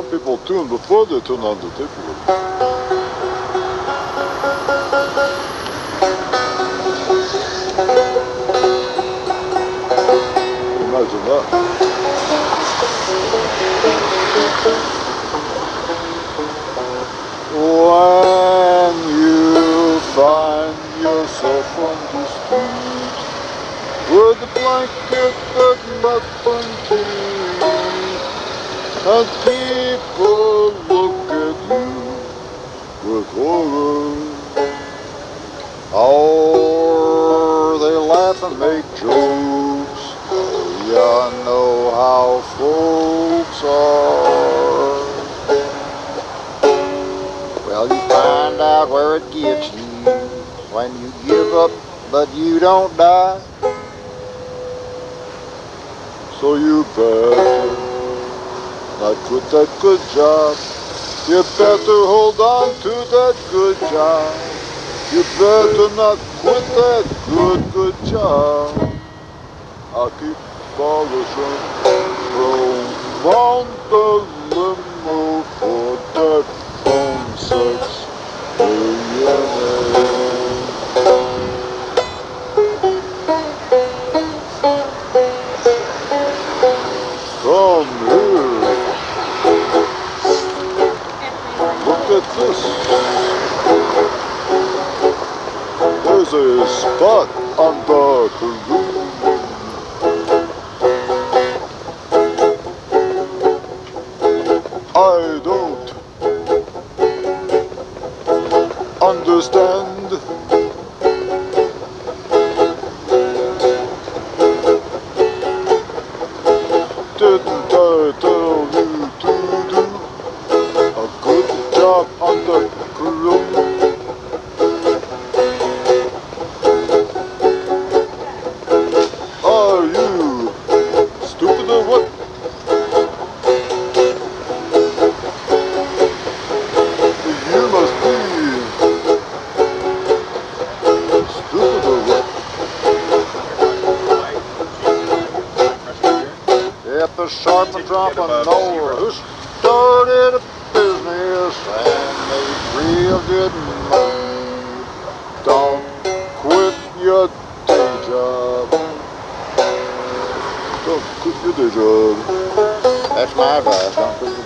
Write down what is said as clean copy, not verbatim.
People tune before they turn on the tape. Imagine that. When you find yourself on the street with a blanket but nothing to eat, and people look at you with horror, or they laugh and make jokes. You know how folks are. Well, you find out where it gets you when you give up, but you don't die. So you better not quit that good job. You better hold on to that good job. You better not quit that good job. I'll keep polishing from on the limo for that phone sex millionaire. Come here. Look at this. There's a spot on the Caribbean. I don't understand. Didn't I tell you to do a good job on the Caribbean? Are you stupid or what? You must be stupid or what? Yep, the sharp and drop and know who started a business and made real good money. Don't quit your day job. Don't quit your day job. That's my advice. Don't quit your